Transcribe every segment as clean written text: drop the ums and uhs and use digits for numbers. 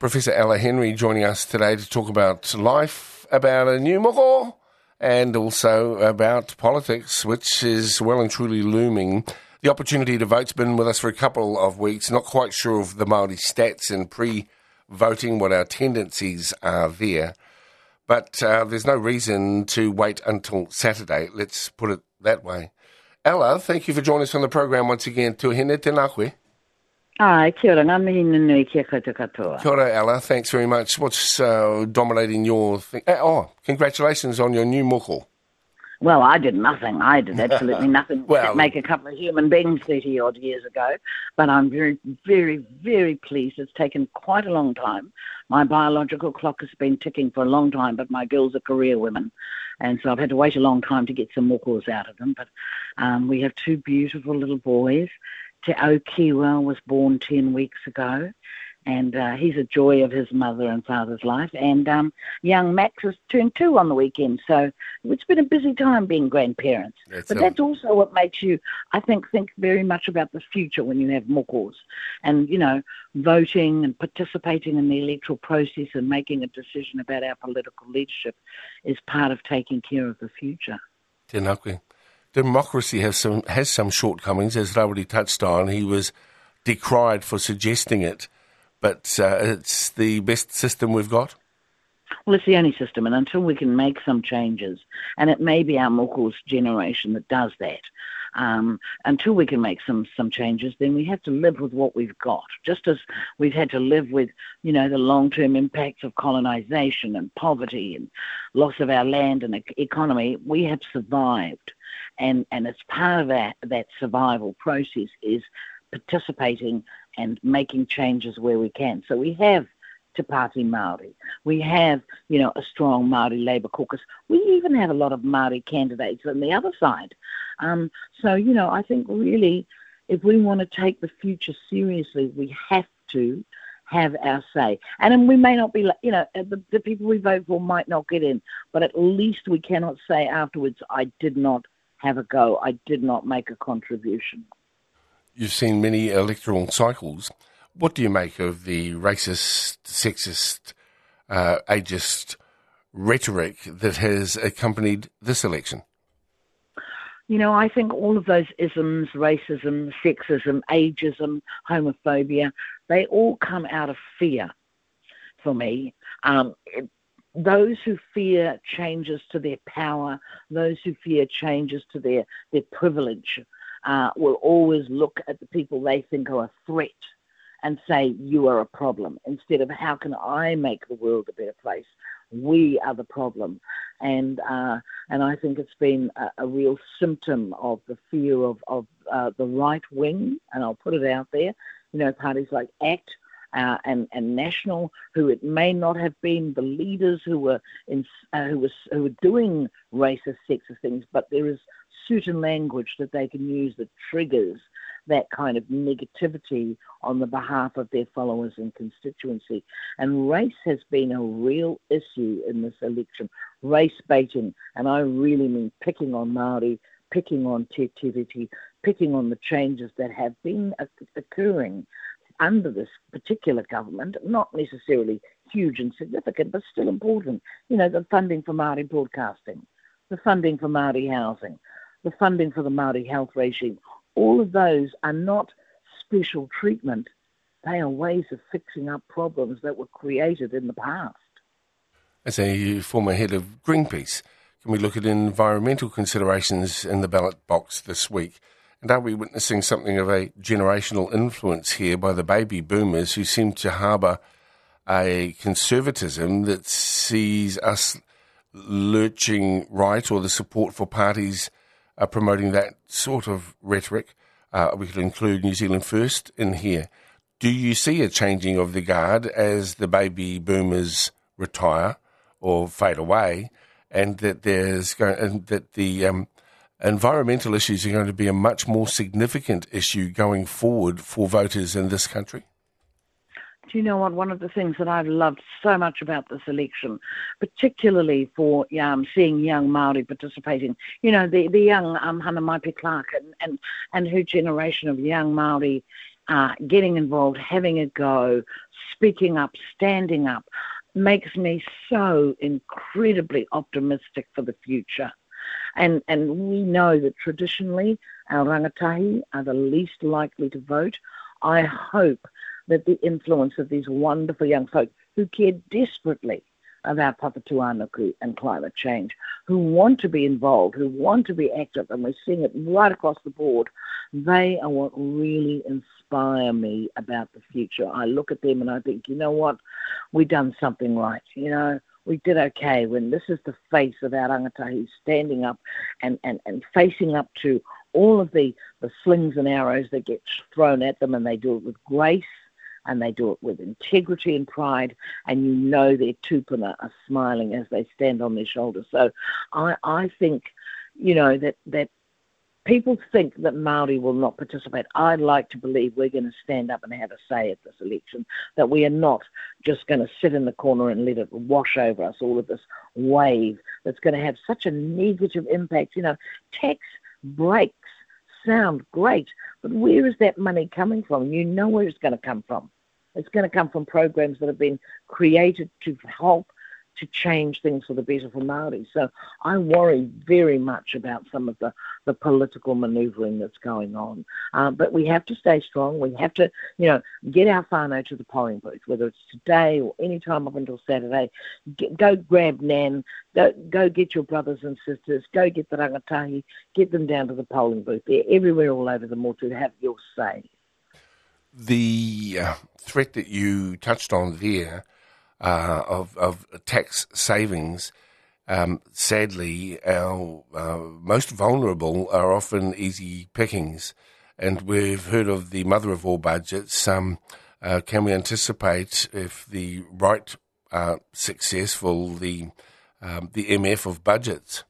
Professor Ella Henry joining us today to talk about life, about a new moko, and also about politics, which is well and truly looming. The opportunity to vote's been with us for a couple of weeks. Not quite sure of the Māori stats and pre-voting, what our tendencies are there. But there's no reason to wait until Saturday, let's put it that way. Ella, thank you for joining us on the program once again. Tuhine tēnā koe. Kia ora, ngā mihi nui kia koutou katoa. Kia ora, Ella. Thanks very much. What's dominating your thing? Congratulations on your new moko. Well, I did nothing. I did absolutely nothing Well, to make a couple of human beings 30-odd years ago. But I'm very, very, very pleased. It's taken quite a long time. My biological clock has been ticking for a long time, but my girls are career women. And so I've had to wait a long time to get some mokos out of them. But we have two beautiful little boys. Te Au Kiwa was born 10 weeks ago, and he's a joy of his mother and father's life. And young Max has turned 2 on the weekend, so it's been a busy time being grandparents. That's also what makes you, I think very much about the future when you have mokos. And, you know, voting and participating in the electoral process and making a decision about our political leadership is part of taking care of the future. Tēnā koe. Democracy has some shortcomings, as Rawiri touched on. He was decried for suggesting it, but it's the best system we've got? Well, it's the only system, and until we can make some changes, and it may be our moko's generation that does that, until we can make some changes, then we have to live with what we've got. Just as we've had to live with, you know, the long-term impacts of colonisation and poverty and loss of our land and economy, we have survived. And as part of that survival process is participating and making changes where we can. So we have Te Pāti Māori. We have, you know, a strong Māori Labour caucus. We even have a lot of Māori candidates on the other side. So, you know, I think really if we want to take the future seriously, we have to have our say. And then we may not be, you know, the people we vote for might not get in, but at least we cannot say afterwards, I did not have a go. I did not make a contribution. You've seen many electoral cycles. What do you make of the racist, sexist, ageist rhetoric that has accompanied this election? You know, I think all of those isms, racism, sexism, ageism, homophobia, they all come out of fear for me. Those who fear changes to their power, those who fear changes to their privilege, will always look at the people they think are a threat and say, you are a problem, instead of how can I make the world a better place? We are the problem. And I think it's been a real symptom of the fear of the right wing, and I'll put it out there, you know, parties like ACT, and National, who it may not have been the leaders who were doing racist, sexist things, but there is certain language that they can use that triggers that kind of negativity on the behalf of their followers and constituency. And race has been a real issue in this election. Race baiting, and I really mean picking on Māori, picking on Te Tiriti, picking on the changes that have been occurring under this particular government, not necessarily huge and significant, but still important. You know, the funding for Māori broadcasting, the funding for Māori housing, the funding for the Māori health regime. All of those are not special treatment. They are ways of fixing up problems that were created in the past. As a former head of Greenpeace, can we look at environmental considerations in the ballot box this week? And are we witnessing something of a generational influence here by the baby boomers who seem to harbour a conservatism that sees us lurching right, or the support for parties promoting that sort of rhetoric? We could include New Zealand First in here. Do you see a changing of the guard as the baby boomers retire or fade away, and that the environmental issues are going to be a much more significant issue going forward for voters in this country? Do you know what? One of the things that I've loved so much about this election, particularly for seeing young Māori participating, you know, the young Hannah Maipe Clark and her generation of young Māori getting involved, having a go, speaking up, standing up, makes me so incredibly optimistic for the future. And we know that traditionally our rangatahi are the least likely to vote. I hope that the influence of these wonderful young folk who care desperately about Papatūānuku and climate change, who want to be involved, who want to be active, and we're seeing it right across the board, they are what really inspire me about the future. I look at them and I think, you know what, we've done something right, we did okay when this is the face of our rangatahi standing up and facing up to all of the slings and arrows that get thrown at them, and they do it with grace and they do it with integrity and pride, and their tupuna are smiling as they stand on their shoulders. So I think, that people think that Māori will not participate. I'd like to believe we're going to stand up and have a say at this election, that we are not just going to sit in the corner and let it wash over us, all of this wave that's going to have such a negative impact. Tax breaks sound great, but where is that money coming from? You know where it's going to come from. It's going to come from programs that have been created to help to change things for the better for Māori. So I worry very much about some of the political manoeuvring that's going on. But we have to stay strong. We have to, get our whānau to the polling booth, whether it's today or any time up until Saturday. Go grab Nan. Go get your brothers and sisters. Go get the rangatahi. Get them down to the polling booth. They're everywhere all over the motu to have your say. The threat that you touched on there of tax savings, sadly, our most vulnerable are often easy pickings. And we've heard of the mother of all budgets. Can we anticipate, if the right successful, the MF of budgets?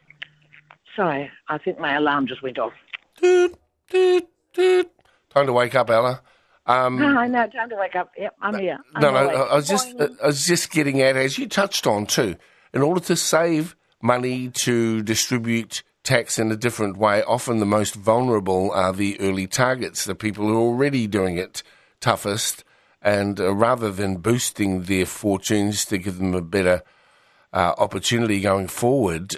Sorry, I think my alarm just went off. Toot, toot, toot. Time to wake up, Ella. No, time to wake up. Yep, I'm here. I was just getting at, as you touched on too, in order to save money to distribute tax in a different way, often the most vulnerable are the early targets, the people who are already doing it toughest, and rather than boosting their fortunes to give them a better opportunity going forward,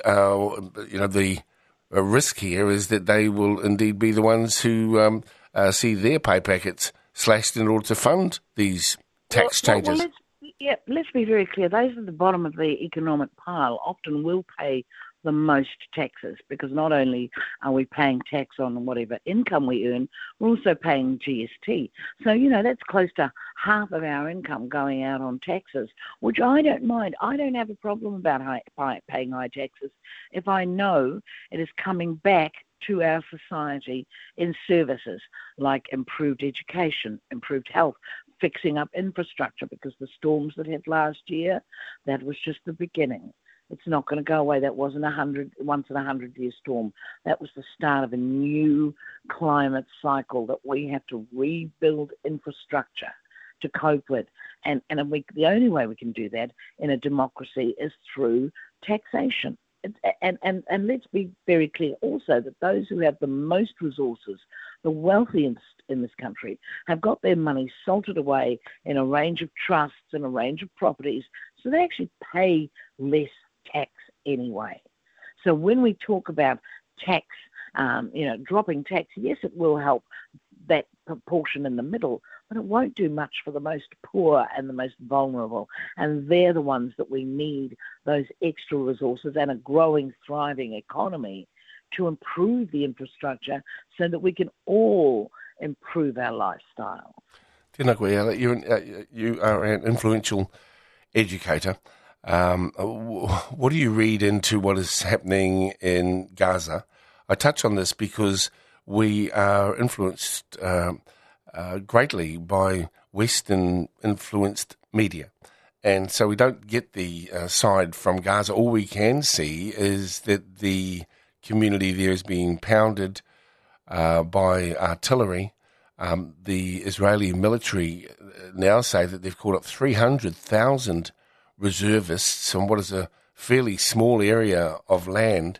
the risk here is that they will indeed be the ones who see their pay packets slashed in order to fund these tax changes. Let's be very clear. Those at the bottom of the economic pile often will pay the most taxes, because not only are we paying tax on whatever income we earn, we're also paying GST. So, that's close to half of our income going out on taxes, which I don't mind. I don't have a problem about paying high taxes if I know it is coming back to our society in services like improved education, improved health, fixing up infrastructure, because the storms that hit last year, that was just the beginning. It's not going to go away. That wasn't once in a 100-year storm. That was the start of a new climate cycle that we have to rebuild infrastructure to cope with. And the only way we can do that in a democracy is through taxation. And let's be very clear also that those who have the most resources, the wealthiest in this country, have got their money salted away in a range of trusts and a range of properties, so they actually pay less tax anyway. So when we talk about tax, dropping tax, yes, it will help that proportion in the middle, but it won't do much for the most poor and the most vulnerable. And they're the ones that we need, those extra resources and a growing, thriving economy to improve the infrastructure so that we can all improve our lifestyle. Tēnā koe, Ella. You are an influential educator. What do you read into what is happening in Gaza? I touch on this because we are influenced greatly by Western-influenced media. And so we don't get the side from Gaza. All we can see is that the community there is being pounded by artillery. The Israeli military now say that they've called up 300,000 reservists on what is a fairly small area of land.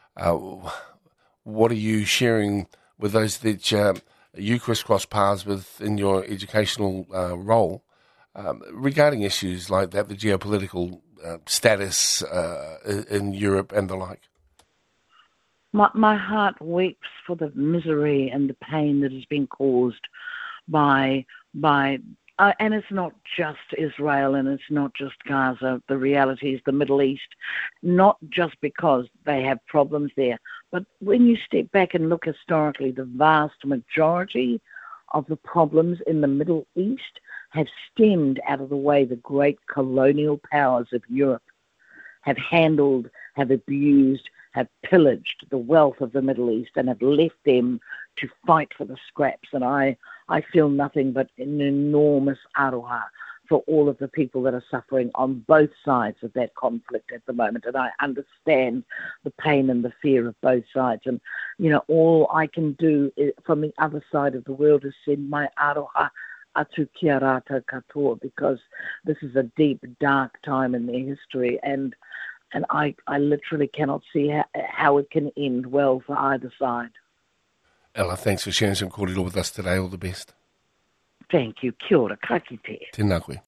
What are you sharing with those that you crisscross paths with in your educational role? regarding issues like that, the geopolitical status in Europe and the like? My heart weeps for the misery and the pain that has been caused by and it's not just Israel and it's not just Gaza. The reality is the Middle East, not just because they have problems there, but when you step back and look historically, the vast majority of the problems in the Middle East have stemmed out of the way the great colonial powers of Europe have handled, have abused, have pillaged the wealth of the Middle East and have left them to fight for the scraps. And I feel nothing but an enormous aroha for all of the people that are suffering on both sides of that conflict at the moment. And I understand the pain and the fear of both sides. And, all I can do from the other side of the world is send my aroha atu kia rata katoa, because this is a deep, dark time in their history. And I literally cannot see how it can end well for either side. Ella, thanks for sharing some kōrero with us today. All the best. Thank you. Kia ora, ka kite. Tēnā koe.